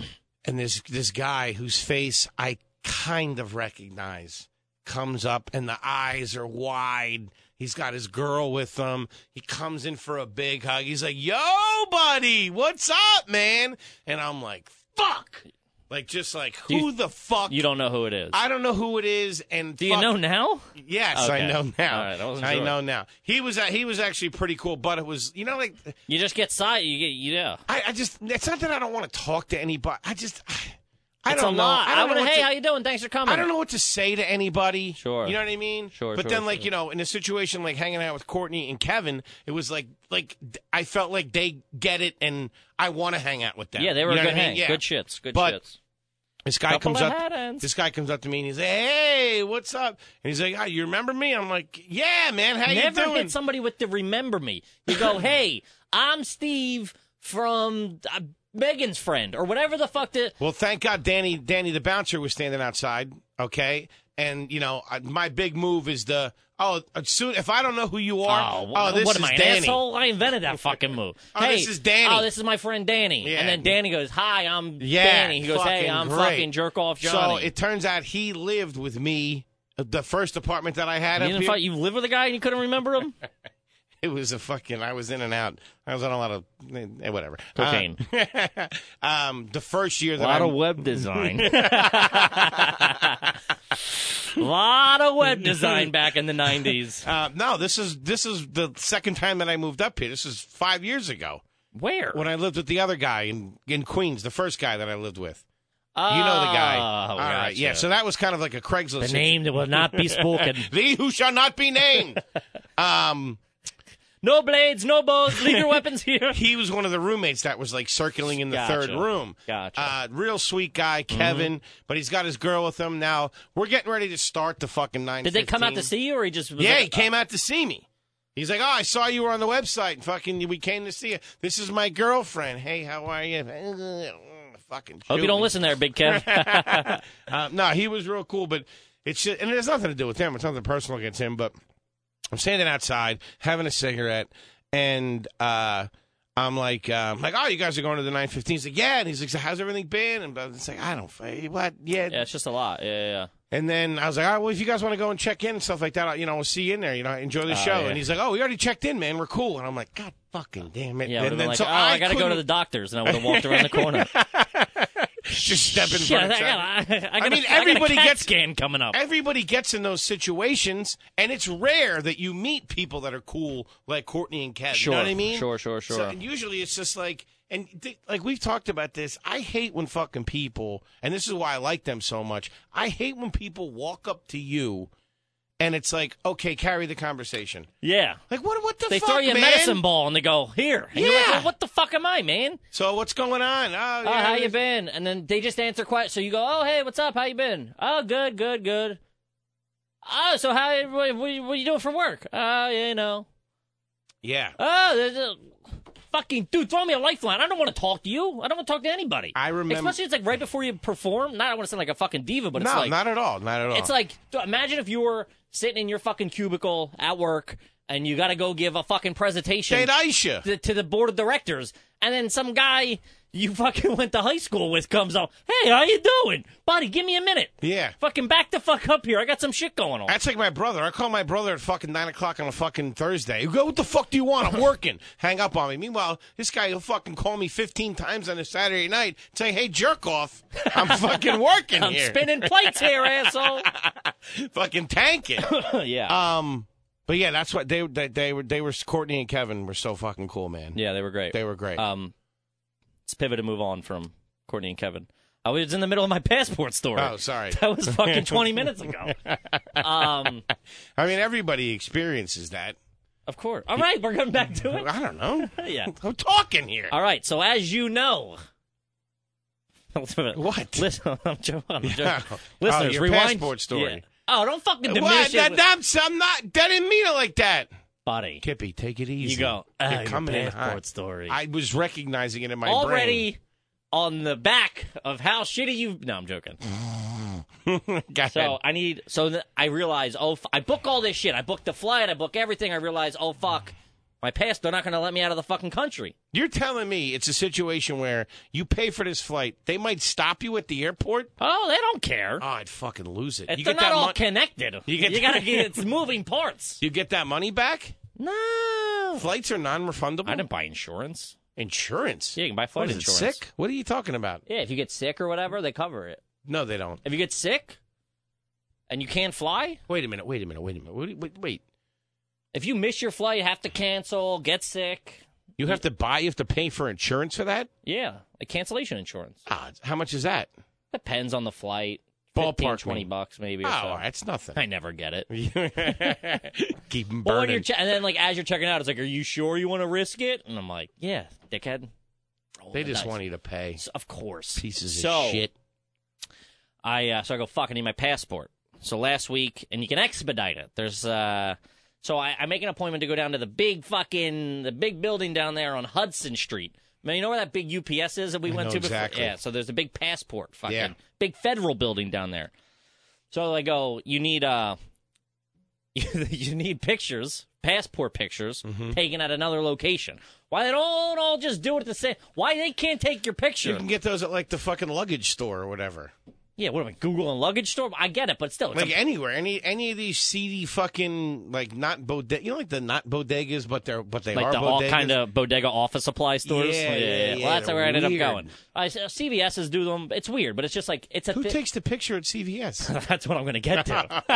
And this this guy whose face I kind of recognize comes up, and the eyes are wide. He's got his girl with him. He comes in for a big hug. He's like, "Yo, buddy, what's up, man?" And I'm like, "Fuck!" Like, just like, who You- the fuck? You don't know who it is. I don't know who it is. And Do you fuck- know now? Yes, I Okay. know now. All right, I wasn't I sure. know now. He was uh, he was actually pretty cool, but it was, you know, like You just get side. You get. You know. I, I just, it's not that I don't want to talk to anybody. I just, I, I It's don't a know. lot. I I, don't know would. what Hey, to- how you doing? Thanks for coming. I don't know what to say to anybody. Sure. You know what I mean? Sure, But sure, then, like, sure. you know, in a situation like hanging out with Courtney and Kevin, it was like, like I felt like they get it, and I want to hang out with them. Yeah, they were You know a good what I mean? hang. Yeah. Good shits. Good But- shits. This guy Couple comes of up. hat-ends. This guy comes up to me and he's like, "Hey, what's up?" And he's like, "Oh, you remember me?" I'm like, "Yeah, man. How Never you doing?" hit somebody with the remember me. You go, hey, I'm Steve from uh, Megan's friend or whatever the fuck. The Well, thank God Danny Danny the bouncer was standing outside, okay? And, you know, uh, my big move is the, oh, as soon, if I don't know who you are, Oh, oh, this what is am I, an Danny. asshole? I invented that fucking move. Oh, hey, this is Danny. Oh, this is my friend Danny. Yeah. And then Danny goes, hi, I'm Yeah, Danny. He goes, hey, fucking I'm great. fucking jerk off Johnny. So it turns out he lived with me, uh, the first apartment that I had you, up didn't here. fight, you lived with a guy and you couldn't remember him? It was a fucking, I was in and out. I was on a lot of, eh, whatever. Cocaine. Uh, um, the first year A that lot I... of web design. A lot of web design back in the nineties. Uh, no, this is this is the second time that I moved up here. This is five years ago Where? when I lived with the other guy in, in Queens, the first guy that I lived with. You know the guy. Oh, All right. gotcha. Yeah, so that was kind of like a Craigslist. The name that will not be spoken. Thee who shall not be named. um, No blades, no bows. Leave your weapons here. he was one of the roommates that was like circling in the Gotcha. third room. Gotcha. Uh, real sweet guy, Kevin, but he's got his girl with him. Now, we're getting ready to start the fucking nine Did they come out to fifteen. see you, or he just was Yeah, like, he came out to see me. He's like, "Oh, I saw you were on the website. And fucking, we came to see you. This is my girlfriend. Hey, how are you?" Fucking. Hope shoot you don't me. listen there, Big Kev. Uh, no, he was real cool, but it's just, and it has nothing to do with him. It's nothing personal against him. But I'm standing outside having a cigarette, and uh, I'm like, um, like, "Oh, you guys are going to the nine fifteen?" He's like, "Yeah," and he's like, "So how's everything been?" And it's like, "I don't, what, yeah." Yeah, it's just a lot. Yeah, yeah, yeah. And then I was like, "All right, well, if you guys want to go and check in and stuff like that, you know, we'll see you in there. You know, enjoy the Oh, show." yeah. And he's like, "Oh, we already checked in, man. We're cool." And I'm like, "God fucking damn it!" Yeah, I would and have been then like, so oh, I, got to go to couldn't the doctors, and I would have walked around the corner. just step in Shit, front I, of got, traffic. I, I, got mean, a, I everybody got a CAT gets- scan coming up. Everybody gets in those situations, and it's rare that you meet people that are cool like Courtney and Kev. Sure, You know what I mean? sure, sure, sure. So, and usually it's just like, and th- like we've talked about this. I hate when fucking people, and this is why I like them so much. I hate when people walk up to you, and it's like, okay, carry the conversation. Yeah. Like what? What the They fuck, throw you a man? medicine ball, and they go, here. And you're like, Yeah. well, what the fuck am I, man? So what's going on? Oh, Oh, yeah, how you been? And then they just answer questions. So you go, oh, hey, what's up? How you been? Oh, good, good, good. Oh, so how? What, what, what are you doing for work? Oh, you know. Yeah. Oh, there's a, fucking dude, throw me a lifeline. I don't want to talk to you. I don't want to talk to anybody. I remember- especially it's like right before you perform. Not I want to sound like a fucking diva, but it's No, like not at all. Not at all. it's like imagine if you were sitting in your fucking cubicle at work and you got to go give a fucking presentation Date Aisha. to, to the board of directors, and then some guy you fucking went to high school with comes on. Hey, how you doing? Buddy, give me a minute. Yeah. Fucking back the fuck up here. I got some shit going on. That's like my brother. I call my brother at fucking nine o'clock on a fucking Thursday. You go, what the fuck do you want? I'm working. Hang up on me. Meanwhile, this guy will fucking call me fifteen times on a Saturday night saying, hey, jerk off. I'm fucking working I'm here. spinning plates here, asshole. Fucking tanking. yeah. Um, but yeah, that's what they, they they were. They were Courtney and Kevin were so fucking cool, man. yeah, they were great. They were great. Um, let's pivot and move on from Courtney and Kevin. I was in the middle of my passport story. Oh, sorry. That was fucking twenty minutes ago. Um, I mean, everybody experiences that. of course. All right, we're going back to it. I don't know. Yeah. I'm talking here. All right, so as you know. What? Listen, I'm joking. I'm joking. Yeah. Listeners, Oh, your rewind. passport story. Yeah. Oh, don't fucking diminish What? it. That, with- that's, I'm not. That didn't mean it like that. Buddy, Kippy, take it easy. you go. Ah, You're your coming in passport hot. story. I was recognizing it in my Already on the back of how shitty you. No, I'm joking. brain. Go ahead. So I need. So th- I realize. Oh, f- I book all this shit. I book the flight. I book everything. I realize. Oh fuck, my pass. They're not going to let me out of the fucking country. You're telling me it's a situation where you pay for this flight, they might stop you at the airport? Oh, they don't care. Oh, I'd fucking lose it. If You they're get not that all mon- connected. You You, get- gotta get. It's moving parts. You get that money back? No. Flights are non-refundable? I didn't buy insurance. Insurance? Yeah, you can buy flight What is it, insurance. sick? What are you talking about? Yeah, if you get sick or whatever, they cover it. No, they don't. If you get sick and you can't fly, Wait a minute, wait a minute, wait a minute. Wait, wait, wait. if you miss your flight, you have to cancel, get sick. You have to buy, you have to pay for insurance for that? Yeah, like cancel insurance. Ah, how much is that? Depends on the flight. Ballpark fifteen, twenty me. bucks maybe Oh, or so. that's nothing. I never get it. Keep them Well, when you're burning. che- and then like as you're checking out, it's like, are you sure you want to risk it? And I'm like, yeah, dickhead. Roll They the just dice. want you to pay. So- Of course. Pieces so, of shit. I uh, so I go, fuck, I need my passport. So last week, and you can expedite it. There's uh, so I, I make an appointment to go down to the big fucking the big building down there on Hudson Street. Man, you know where that big U P S is that we I went know to before? exactly. Yeah. So there's a big passport, fucking Yeah. big federal building down there. So I go, you need uh, you need pictures, passport pictures, Mm-hmm. taken at another location. Why they don't all just do it at the same? Why they can't take your picture? You can get those at like the fucking luggage store or whatever. Yeah, what am I, Google and luggage store? I get it, but still, it's Like a, anywhere, any any of these seedy fucking like not bodega, you know, like the not bodegas, but they're but they like are the all bodegas. kind of bodega office supply stores. Yeah, yeah, yeah, Well, that's they're where I ended weird. up going. I C V S's do them. It's weird, but it's just like it's a. Who thi- takes the picture at C V S? That's what I'm going to get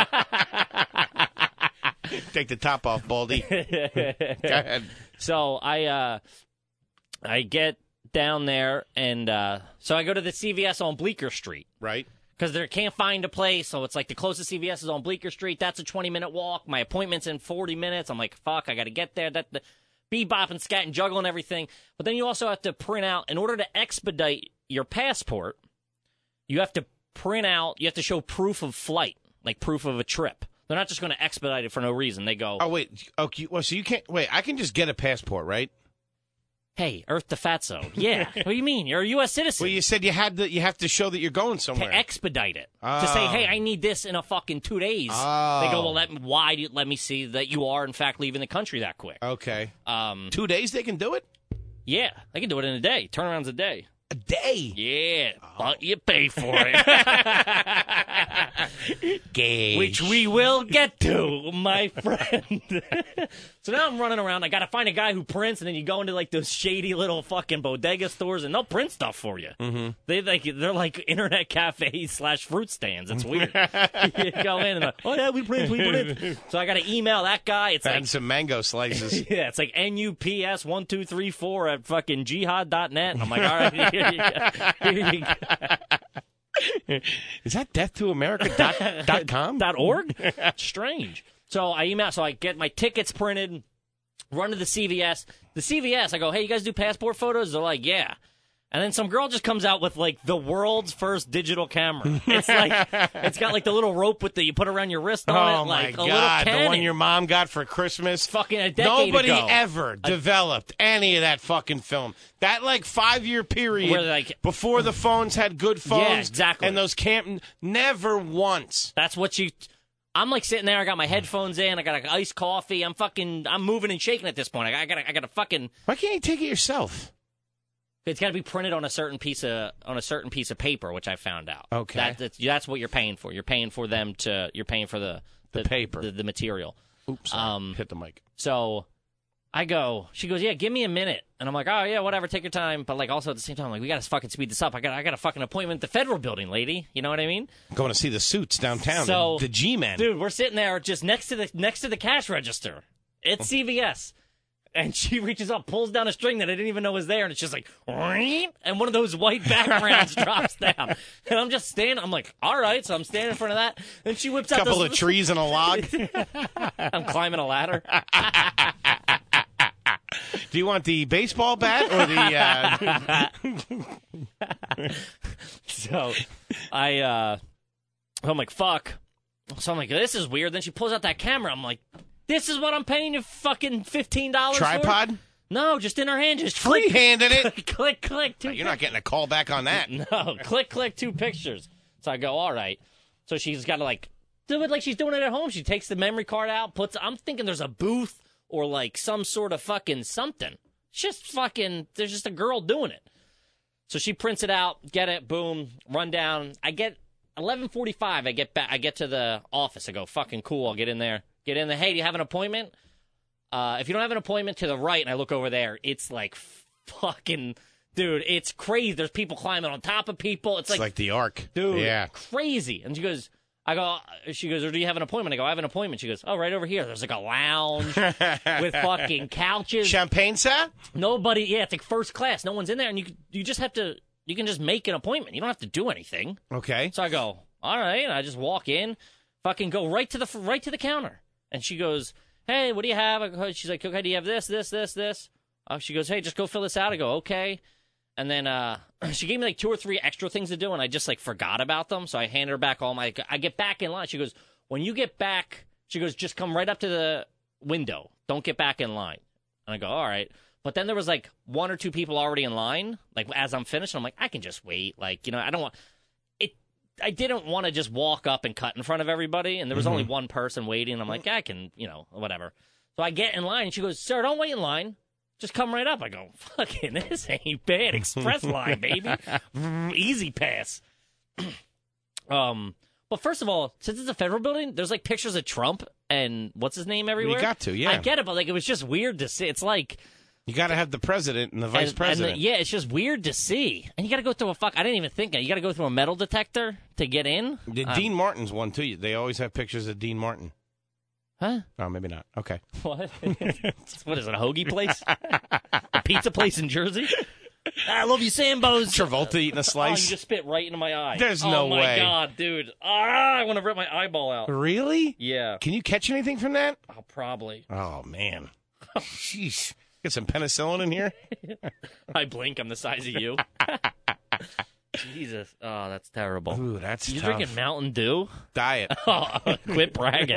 to. Take the top off, Baldy. Go ahead. So I uh, I get down there, and uh, so I go to the C V S on Bleecker Street. Right. Because they can't find a place, so it's like the closest C V S is on Bleecker Street. That's a twenty-minute walk. My appointment's in forty minutes. I'm like, fuck, I got to get there. That the bebop and scat and juggle and everything. But then you also have to print out, in order to expedite your passport, you have to print out, you have to show proof of flight, like proof of a trip. They're not just going to expedite it for no reason. They go, Oh wait. Okay. Well, so you can't wait. I can just get a passport, right? hey, Earth to Fatso. Yeah. What do you mean? You're a U S citizen. Well, you said you had to. You have to show that you're going somewhere. To expedite it. To say, Oh. hey, I need this in a fucking two days. Oh. They go, well, let, why do you, let me see that you are, in fact, leaving the country that quick. Okay. Um, Two days they can do it. yeah, they can do it in a day. Turnaround's a day. A day. Yeah, but you pay for it. Gay. Which we will get to, my friend. So now I'm running around. I got to find a guy who prints, and then you go into like those shady little fucking bodega stores, and they'll print stuff for you. Mm-hmm. They like they're like internet cafes slash fruit stands. It's weird. You go in and like, oh yeah, we print, we print. So I got to email that guy. It's and like some mango slices. yeah, it's like N U P S one two three four at fucking jihad dot net. I'm like, all right, here you go. Here you go. Is that death to america dot com? Dot org? Strange. So I email, so I get my tickets printed, run to the C V S. The C V S, I go, hey, you guys do passport photos? They're like, yeah. And then some girl just comes out with like the world's first digital camera. It's like it's got like the little rope with the you put around your wrist on Oh it, like my a god, little the cannon. one your mom got for Christmas. Fucking a decade Nobody ago. ever developed any of that fucking film. That like five year period Where, like- before the phones had good phones. Yeah, exactly. And those camp never once. That's what you. I'm like sitting there. I got my headphones in. I got an iced coffee. I'm fucking. I'm moving and shaking at this point. I got. I got. I got to fucking. Why can't you take it yourself? It's got to be printed on a certain piece of on a certain piece of paper, which I found out. Okay. That, that's, that's what you're paying for. You're paying for them to. You're paying for the The paper. the, the material. Oops. Sorry. Um, Hit the mic. So I go. She goes, yeah, give me a minute, and I'm like, oh yeah, whatever, take your time. But like, also at the same time, I'm like, we got to fucking speed this up. I got I got a fucking appointment at the federal building, lady. You know what I mean? Going to see the suits downtown. So the, the G-men. dude, we're sitting there just next to the next to the cash register. It's C V S. And she reaches up, pulls down a string that I didn't even know was there, and it's just like, and one of those white backgrounds drops down. And I'm just standing, I'm like, all right, so I'm standing in front of that. And she whips a out couple this, of trees and a log. I'm climbing a ladder. Do you want the baseball bat or the? Uh... So I, uh, I'm like, fuck. So I'm like, this is weird. Then she pulls out that camera. I'm like, this is what I'm paying you fucking fifteen dollars for? Tripod? No, just in her hand. Just Free-handed click, it. click, click. Two You're not getting a call back on that. No, click, click, two pictures. So I go, all right. So she's got to, like, do it like she's doing it at home. She takes the memory card out, puts, I'm thinking there's a booth or, like, some sort of fucking something. It's just fucking, there's just a girl doing it. So she prints it out, get it, boom, run down. I get, eleven forty-five, I get back, I get to the office. I go, fucking cool, I'll get in there. Get in there. Hey, do you have an appointment? Uh, if you don't have an appointment, to the right, and I look over there, it's like fucking, dude, it's crazy. There's people climbing on top of people. It's, It's like, like the Ark. dude, Yeah. crazy. And she goes, I go, she goes, or do you have an appointment? I go, I have an appointment. She goes, oh, right over here. There's like a lounge with fucking couches. Champagne, sir? Nobody, yeah, it's like first class. No one's in there, and you you just have to, you can just make an appointment. You don't have to do anything. Okay. So I go, all right. And I just walk in, fucking go right to the right to the counter. And she goes, hey, what do you have? I go, she's like, okay, do you have this, this, this, this? Uh, she goes, hey, just go fill this out. I go, okay. And then uh, she gave me like two or three extra things to do, and I just like forgot about them. So I hand her back all my, I get back in line. She goes, when you get back, she goes, just come right up to the window. Don't get back in line. And I go, all right. But then there was like one or two people already in line, like as I'm finished. I'm like, I can just wait. Like, you know, I don't want, it. I didn't want to just walk up and cut in front of everybody, and there was mm-hmm. only one person waiting. I'm like, I can, you know, whatever. So I get in line, and she goes, sir, don't wait in line. Just come right up. I go, fucking, this ain't bad. Express line, baby. Easy pass. um, But first of all, since it's a federal building, there's like pictures of Trump and what's his name everywhere. You got to, yeah. I get it, but like it was just weird to see. It's like... You got to have the president and the vice and, president. And the, yeah, it's just weird to see. And you got to go through a fuck. I didn't even think it. You got to go through a metal detector to get in. The um, Dean Martin's one, too. They always have pictures of Dean Martin. Huh? Oh, maybe not. Okay. What? What is it, a hoagie place? A pizza place in Jersey? I love you, Sambos. Travolta eating a slice. Oh, you just spit right into my eye. There's oh, no my way. Oh, my God, dude. Ah, I want to rip my eyeball out. Really? Yeah. Can you catch anything from that? Oh, probably. Oh, man. Sheesh. Get some penicillin in here. I blink. I'm the size of you. Jesus. Oh, that's terrible. Ooh, that's You tough. drinking Mountain Dew? Diet. Oh, quit bragging.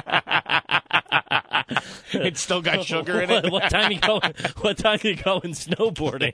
It's still got sugar in what, it. what time you going? What time you going snowboarding?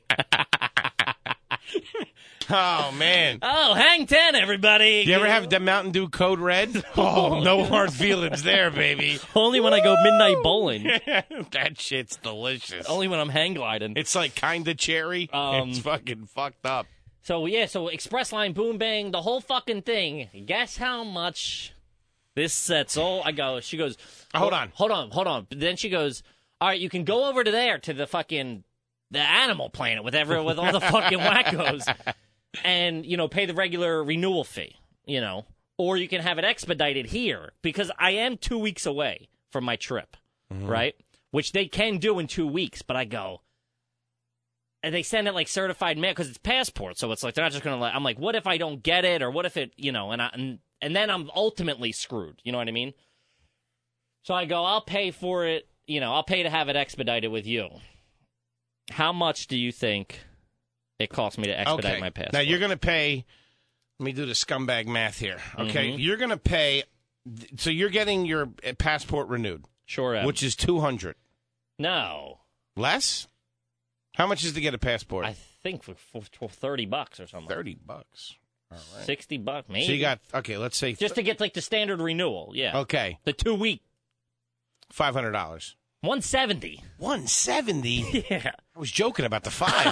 Oh, man. Oh, hang ten, everybody. Do you ever have the Mountain Dew Code Red? Oh, no hard feelings there, baby. Only when I go midnight bowling. That shit's delicious. Only when I'm hang gliding. It's like kind of cherry. Um, it's fucking fucked up. So, yeah, so Express Line, boom, bang, the whole fucking thing. Guess how much this sets all? I go, she goes. Oh, hold on. Hold on, hold on. But then she goes, all right, you can go over to there to the fucking, the Animal Planet with, every, with all the fucking wackos. And, you know, pay the regular renewal fee, you know, or you can have it expedited here because I am two weeks away from my trip, mm-hmm. right? Which they can do in two weeks, but I go, and they send it like certified mail because it's passport. So it's like, they're not just going to let, I'm like, what if I don't get it? Or what if it, you know, and, I, and, and then I'm ultimately screwed. You know what I mean? So I go, I'll pay for it. You know, I'll pay to have it expedited with you. How much do you think it cost me to expedite okay. my passport? Now, you're going to pay, let me do the scumbag math here, okay? Mm-hmm. You're going to pay, so you're getting your passport renewed. Sure am. Which is two hundred No. Less? How much is to get a passport? I think for, for, for thirty bucks or something. thirty bucks. All right. sixty bucks, maybe. So you got, okay, let's say. Just to get like the standard renewal, yeah. Okay. The two week. five hundred dollars. one seventy. one seventy? Yeah. I was joking about the five.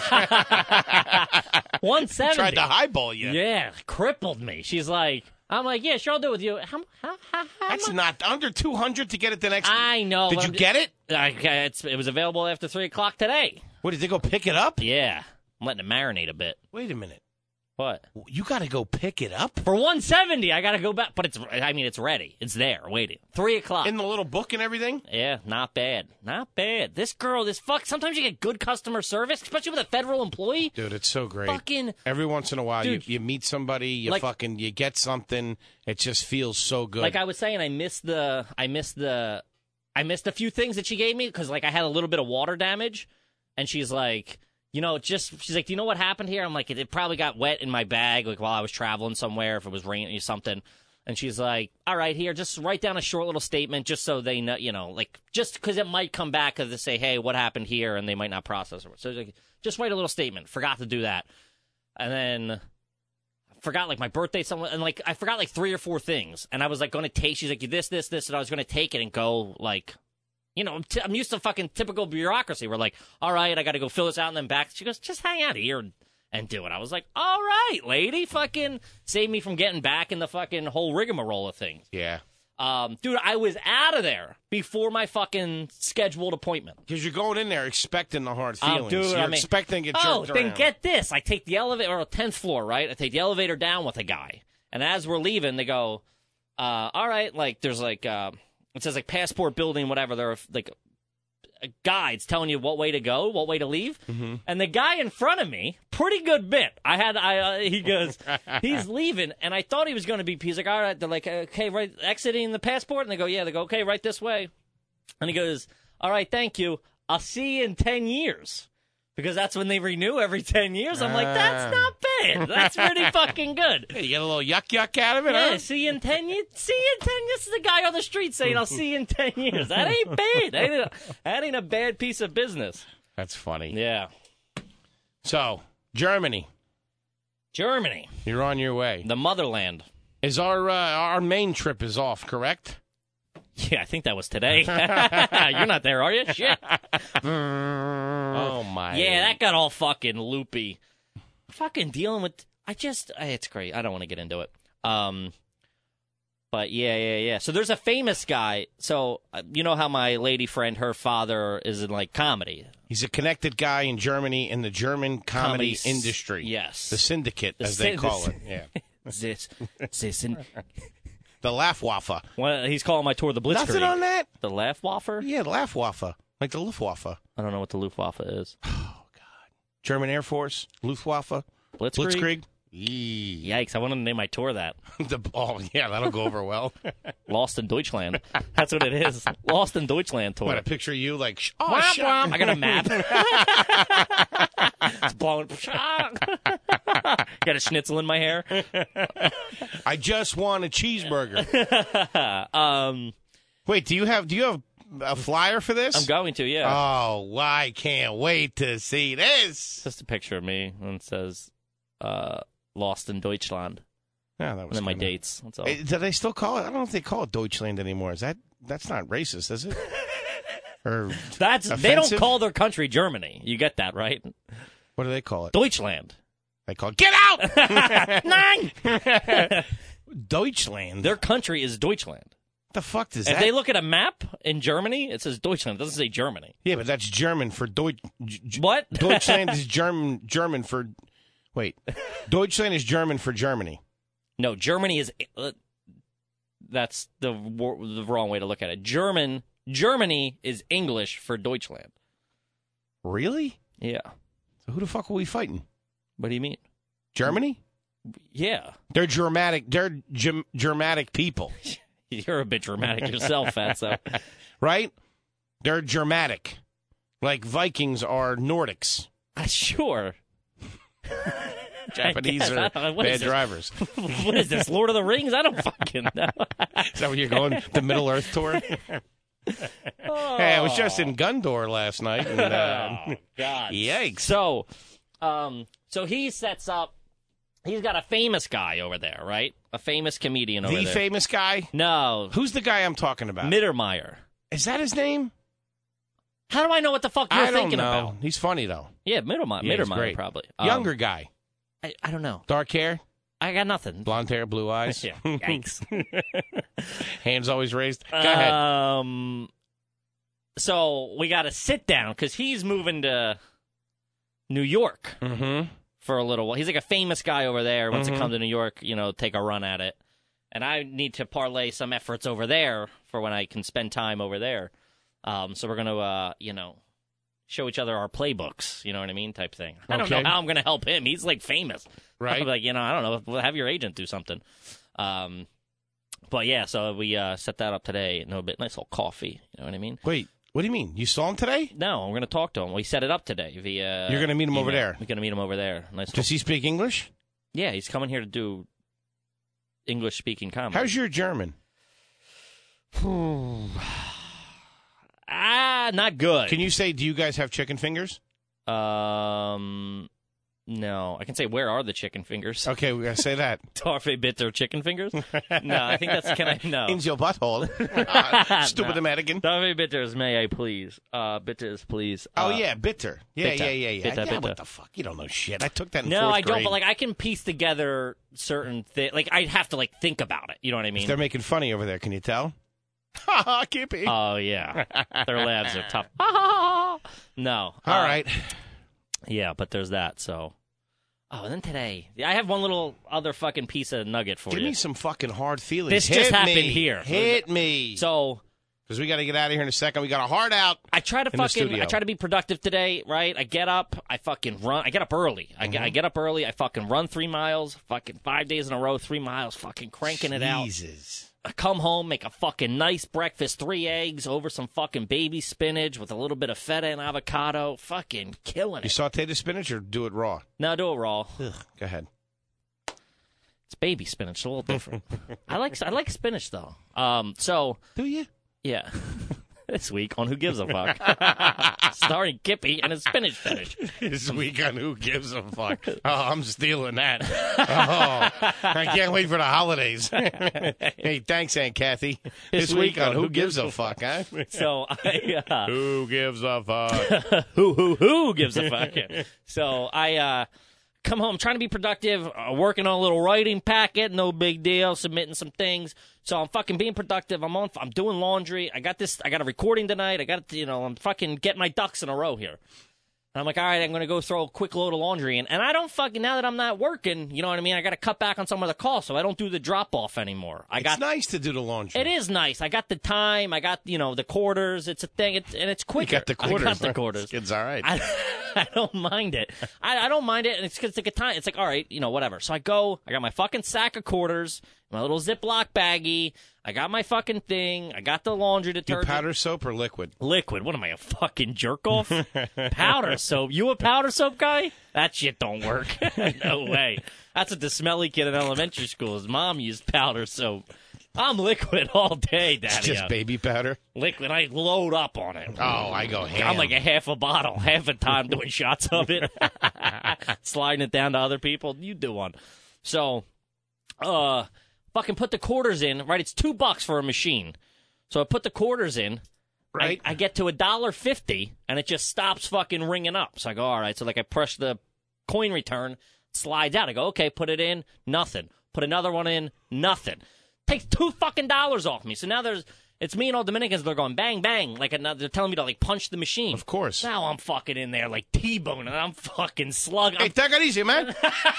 one seventy. Tried to highball you. Yeah, crippled me. She's like, I'm like, yeah, sure, I'll do it with you. How, how, how, how That's much? not under two hundred to get it the next. I know. Did I'm you just- get it? I, it's, it was available after three o'clock today. What, did they go pick it up? Yeah. I'm letting it marinate a bit. Wait a minute. What? You got to go pick it up? For one seventy, I got to go back. But it's, I mean, it's ready. It's there, waiting. Three o'clock. In the little book and everything? Yeah, not bad. Not bad. This girl, this fuck, sometimes you get good customer service, especially with a federal employee. Dude, it's so great. Fucking. Every once in a while, you, Dude. you meet somebody, you Like- fucking, you get something. It just feels so good. Like I was saying, I missed the, I missed the, I missed a few things that she gave me because like I had a little bit of water damage, and she's like, you know, just she's like, do you know what happened here? I'm like, it, it probably got wet in my bag, like while I was traveling somewhere, if it was raining or something. And she's like, all right, here, just write down a short little statement, just so they know, you know, like just because it might come back because they say, hey, what happened here, and they might not process it. So like, just write a little statement. Forgot to do that, and then. Forgot like my birthday, somewhere, and like I forgot like three or four things, and I was like going to take. She's like this, this, this, and I was going to take it and go like, you know, I'm, t- I'm used to fucking typical bureaucracy. We're like, all right, I got to go fill this out and then back. She goes, just hang out here and, and do it. I was like, all right, lady, fucking save me from getting back in the fucking whole rigmarole of things. yeah. Um, dude, I was out of there before my fucking scheduled appointment. Because you're going in there expecting the hard Oh, feelings. dude, you're I mean- expecting to get Oh, jerked then around. get this. I take the elevator, or tenth floor, right? I take the elevator down with a guy. And as we're leaving, they go, uh, all right, like, there's like, uh, it says like passport building, whatever. There are like guides telling you what way to go, what way to leave. Mm-hmm. And the guy in front of me, pretty good bit. I had, I, uh, he goes, he's leaving. And I thought he was going to be, he's like, all right, they're like, okay, right, exiting the passport. And they go, yeah, they go, okay, right this way. And he goes, all right, thank you. I'll see you in ten years. Because that's when they renew every ten years. I'm like, that's not bad. That's pretty fucking good. Hey, you get a little yuck yuck out of it, Yeah, huh? see you in ten years. See you in ten years. This is a guy on the street saying, I'll see you in ten years. That ain't bad. That ain't a, that ain't a bad piece of business. That's funny. Yeah. So, Germany, Germany, you're on your way. the motherland. Is our uh, our main trip is off, correct? Yeah, I think that was today. You're not there, are you? Shit. Oh, my. Yeah, that got all fucking loopy. Fucking dealing with. I just. It's great. I don't want to get into it. Um, but yeah, yeah, yeah. So there's a famous guy. So uh, you know how my lady friend, her father is in like comedy. He's a connected guy in Germany in the German comedy, Comedy s- industry. yes. The syndicate, The as they syn- call the it. Yeah. This, this, and The Laugh-Waffe. well, he's calling my tour the Blitzkrieg. Nothing on that? The Laugh-Waffer? Yeah, Laugh-Waffe. Like the Luftwaffe. I don't know what the Luftwaffe is. German Air Force, Luftwaffe, Blitzkrieg? Blitzkrieg. Yee. Yikes! I wanted to name my tour that. the, oh, yeah, that'll go over well. Lost in Deutschland. That's what it is. Lost in Deutschland tour. What, a picture of you like, sh- oh, Womp, shit. womp. I got a map. It's blowing. Got a schnitzel in my hair. I just want a cheeseburger. Um, Wait, do you have do you have a flyer for this? I'm going to, yeah. Oh, I can't wait to see this. Just a picture of me, and it says uh, "Lost in Deutschland," Yeah, that and was then my kinda- dates. That's all. Eh, do they still call it? I don't know if they call it Deutschland anymore. Is that that's not racist, is it? Or That's they don't offensive? call their country Germany. You get that, right? what do they call it? Deutschland. They call it Get out! Nine. Deutschland. Their country is Deutschland. the fuck does If that? they look at a map in Germany, it says Deutschland. It doesn't say Germany. yeah, but that's German for Deutsch. J- What? Deutschland is German. German for. Wait, Deutschland is German for Germany. No, Germany is. Uh, that's the wor- the wrong way to look at it. German Germany is English for Deutschland. Really? Yeah. So who the fuck are we fighting? What do you mean? Germany? Yeah. They're Germanic. They're Gem- Germanic people, You're a bit dramatic yourself, Fatso. right? They're Germanic, like Vikings are Nordics. Uh, sure. Japanese guess. I are don't know. What bad is this? drivers. What is this, Lord of the Rings? I don't fucking know. Is that where you're going? The Middle Earth tour? Oh. Hey, I was just in Gundor last night. And, uh, Oh, God. yikes. So, um, so he sets up. He's got a famous guy over there, right? A famous comedian over The there. famous guy? no, Who's the guy I'm talking about? Mittermeier. Is that his name? How do I know what the fuck you're I don't thinking know. about? He's funny though. Yeah, Mittermeier, Yeah, he's Mittermeier great. probably. Um, Younger guy, I, I don't know. dark hair, I got nothing. blonde hair, blue eyes. Yeah. Yikes. Hands always raised. Go ahead. Um. So we got to sit down because he's moving to New York Mm-hmm. for a little while. He's like a famous guy over there. Wants Mhm. to come to New York, you know, take a run at it. And I need to parlay some efforts over there for when I can spend time over there. Um, so we're going to, uh, you know, show each other our playbooks, you know what I mean, type thing. I don't Okay. know how I'm going to help him. He's, like, famous. Right. I'm like, you know, I don't know. We'll have your agent do something. Um, but, yeah, so we uh, set that up today. No bit, nice little coffee, you know what I mean? Wait, what do you mean? You saw him today? No, I'm going to talk to him. We set it up today via You're gonna meet him over email. there? We're going to meet him over there. Nice Does he speak English? Yeah, he's coming here to do English-speaking comedy. How's your German? Ah, not good. Can you say, do you guys have chicken fingers? Um, no. I can say, where are the chicken fingers? Okay, we gotta say that. Tarfe bitter chicken fingers? No, I think that's, can I, no. In your butthole. Stupid No. American. Tarfe bitters, may I please? Uh, bitters, please. Oh, Uh, yeah, bitter. Yeah, bitter. yeah, yeah, yeah. Bitter, yeah, bitter. what the fuck? You don't know shit. I took that in No, fourth I don't, grade. but, like, I can piece together certain things. Like, I'd have to, like, think about it. You know what I mean? They're making funny over there, can you tell? Ha ha, Kippy. Oh, yeah. Their labs are tough. No. All uh, right. Yeah, but there's that, so. Oh, and then today, I have one little other fucking piece of nugget for Give you. me some fucking hard feelings. This Hit just happened me. here. Hit me. So, Because we got to get out of here in a second. We got a hard out. I try to in the fucking, studio. I try to be productive today, right? I get up, I fucking run, I get up early. I, get, I get up early, I fucking run three miles, fucking five days in a row, three miles, fucking cranking it out. Jesus. I come home, make a fucking nice breakfast, three eggs over some fucking baby spinach with a little bit of feta and avocado, fucking killing You it. saute the spinach or do it raw? No, do it raw. Ugh, go ahead. It's baby spinach, it's a little different. I like I like spinach though. Um, so Do you? yeah, this week on Who Gives a Fuck, starring Kippy and his spinach fetish. This week on Who Gives a Fuck. Oh, I'm stealing that. Oh, I can't wait for the holidays. Hey, thanks, Aunt Kathy. This, week, on Who Gives a Fuck, huh? So I uh, Who gives a fuck? who who who gives a fuck? So I uh, come home trying to be productive, uh, working on a little writing packet, no big deal, submitting some things. So I'm fucking being productive. I'm on. I'm doing laundry. I got this. I got a recording tonight. I got you know. I'm fucking getting my ducks in a row here. And I'm like, all right, I'm gonna go throw a quick load of laundry in. And I don't fucking now that I'm not working. You know what I mean? I got to cut back on some of the calls, so I don't do the drop off anymore. I It's got. nice to do the laundry. It is nice. I got the time. I got you know the quarters. It's a thing. It's and it's You quicker. got the quarters. I got the quarters. It's all right. I, I don't mind it. I, I don't mind it, and it's because it's like a time. It's like, all right, you know, whatever. So I go. I got my fucking sack of quarters, my little Ziploc baggie. I got my fucking thing. I got the laundry you detergent. powder soap or liquid? Liquid. What am I, a fucking jerk off? Powder soap. You a powder soap guy? That shit don't work. No way. That's what the smelly kid in elementary school. His mom used powder soap. I'm liquid all day, Daddy. It's just baby powder. Liquid. I load up on it. Oh, I go ham. I'm like a half a bottle, half a time doing shots of it, sliding it down to other people. You do one. So, uh, fucking put the quarters in, right? It's two bucks for a machine. So I put the quarters in. Right. I, I get to a dollar fifty, and it just stops fucking ringing up. So I go, all right. So like I press the coin return, slides out. I go, okay, put it in, nothing. Put another one in, nothing. Takes two fucking dollars off me. So now there's, it's me and all Dominicans. They're going bang bang, like another, they're telling me to like punch the machine. Of course. Now I'm fucking in there like T-bone, and I'm fucking slugging. Hey, take it easy, man.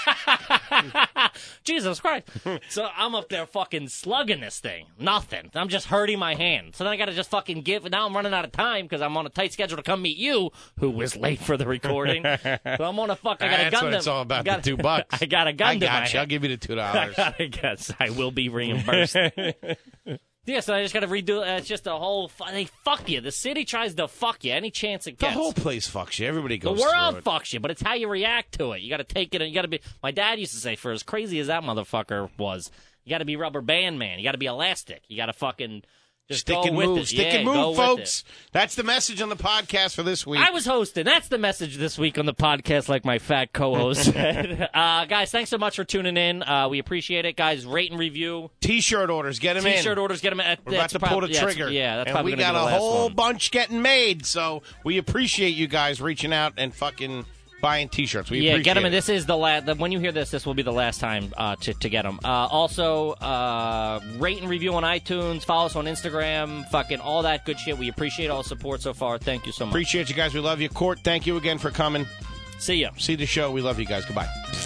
Jesus Christ. So I'm up there fucking slugging this thing. Nothing. I'm just hurting my hand. So then I got to just fucking give. Now I'm running out of time because I'm on a tight schedule to come meet you, who was late for the recording. So I'm on a fuck. I got a That's gun. what to, it's all about, got, the two bucks. I got a gun I to got my you. head. I'll give you the two dollars. I guess I will be reimbursed. Yeah, so I just got to redo it. It's just a whole. Fu- they fuck you. The city tries to fuck you any chance it The gets. whole place fucks you. Everybody The goes world through it. fucks you, but it's how you react to it. You got to take it, and you got to be. My dad used to say, for as crazy as that motherfucker was, you got to be rubber band man. You got to be elastic. You got to fucking Just Stick go and with move. it. Stick Yeah, and go move, with folks. it. That's the message on the podcast for this week. I was hosting. That's the message this week on the podcast, like my fat co-host said. uh, guys, thanks so much for tuning in. Uh, we appreciate it. Guys, rate and review. T-shirt orders. Get them in. T-shirt orders, get them in. We're about to pull the yeah, trigger. Yeah, that's and probably we gonna got be the a last whole one. bunch getting made, so we appreciate you guys reaching out and fucking buying T-shirts. We yeah, appreciate get them in. it. This is the last. When you hear this, this will be the last time uh, to to get them. Uh, also, uh, rate and review on iTunes. Follow us on Instagram. Fucking all that good shit. We appreciate all the support so far. Thank you so much. Appreciate you guys. We love you. Court, thank you again for coming. See ya. See the show. We love you guys. Goodbye.